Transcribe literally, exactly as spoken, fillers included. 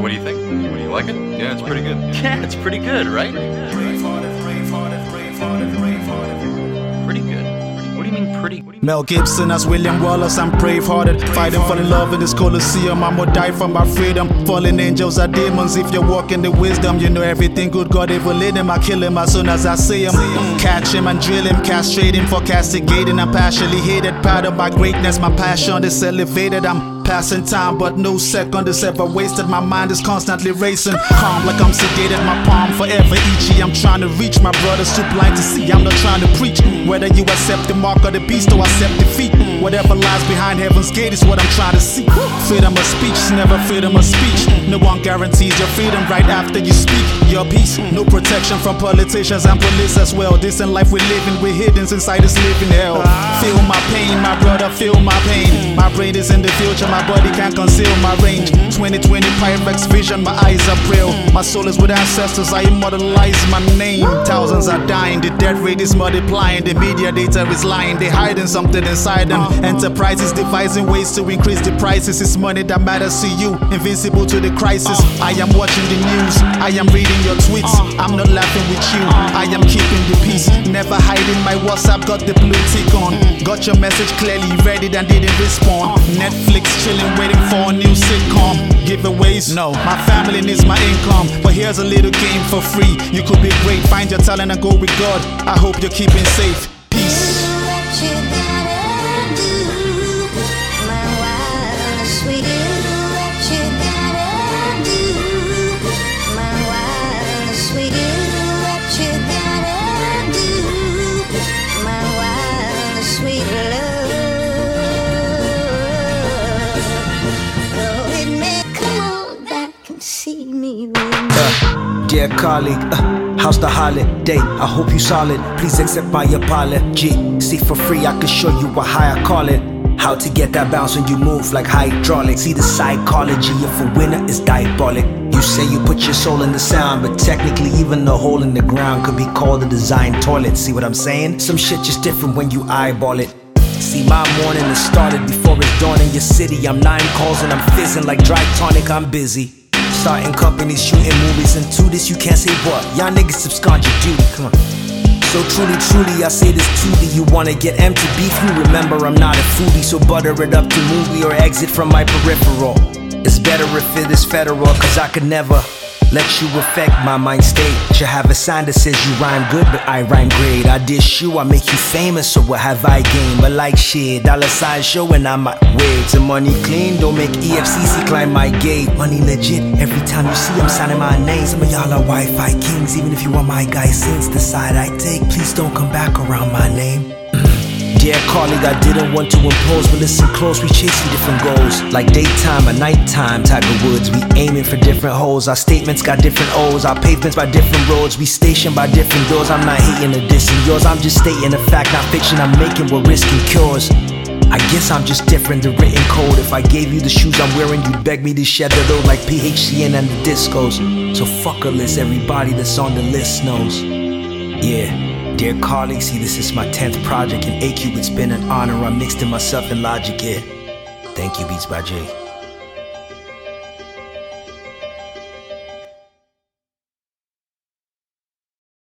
what do you think? What do you like it? Yeah, it's pretty good. Yeah, it's pretty good, right? Pretty good. What do you mean pretty? Mel Gibson as William Wallace, I'm brave-hearted, fighting for the love in this Colosseum. I'm gonna die for my freedom. Fallen angels are demons. If you're walking the wisdom, you know everything good God evil in him. I kill him as soon as I see him. Catch him and drill him, castrate him for castigating. I'm passionately hated, proud of my greatness. My passion is elevated. I'm passing time, but no second is ever wasted. My mind is constantly racing, calm like I'm sedated. My palm forever itchy. I'm trying to reach my brothers too blind to see. I'm not trying to preach. Whether you accept the mark of the beast or accept defeat, whatever lies behind heaven's gate is what I'm trying to see. Freedom of speech is never freedom of speech. No one guarantees your freedom right after you speak your peace. No protection from politicians and police as well. This in life we're living, we're hidden inside this living hell. Feel my pain, my brother, feel my pain. My brain is in the future, my body can't conceal my range. twenty twenty Pyrex vision, my eyes are real. My soul is with ancestors, I immortalize my name. Thousands are dying, the death rate is multiplying. The media data is lying, they hiding something inside them. Enterprises devising ways to increase the prices. It's money that matters to you, invincible to the crisis. I am watching the news, I am reading your tweets. I'm not laughing with you, I am keeping the peace. Never hiding my WhatsApp, got the blue tick on. Got your message clearly, read it and didn't respond. Netflix chilling, waiting for a new sitcom. Giveaways, no, my family needs my income. But here's a little game for free. You could be great, find your talent and go with God. I hope you're keeping safe. Peace. See me uh, dear colleague, uh, how's the holiday? I hope you solid, please accept my apology. See, for free I can show you a higher calling. How to get that bounce when you move like hydraulics. See the psychology of a winner is diabolic. You say you put your soul in the sound, but technically even the hole in the ground could be called a design toilet. See what I'm saying? Some shit just different when you eyeball it. See, my morning has started before it's dawn in your city. I'm nine calls and I'm fizzing like dry tonic, I'm busy. Starting companies, shooting movies, and to this you can't say what. Y'all niggas abscond your duty, come on. So truly, truly, I say this to thee. You wanna get empty beef, you remember I'm not a foodie. So butter it up to movie or exit from my peripheral. It's better if it is federal, cause I could never let you affect my mind state. Should have a sign that says you rhyme good, but I rhyme great. I dish you, I make you famous, so what have I gained? But like shit, dollar sign showing I'm my way. To money clean, don't make E F C C climb my gate. Money legit, every time you see I'm signing my name. Some of y'all are Wi-Fi kings, even if you want my guy since the side I take. Please don't come back around my name. Dear colleague, I didn't want to impose, but listen close, we chasing different goals. Like daytime or nighttime, Tiger Woods, we aiming for different holes. Our statements got different O's, our pavements by different roads. We stationed by different doors, I'm not hating or dissing yours. I'm just stating a fact, not fiction I'm making, we're risking cures. I guess I'm just different, the written code. If I gave you the shoes I'm wearing, you'd beg me to shed the load like P H C N and the discos. So fuck a list, everybody that's on the list knows. Yeah. Dear colleagues, see this is my tenth project in A Q. It's been an honor, I'm mixed in myself and Logic here. Thank you, Beats by Jay.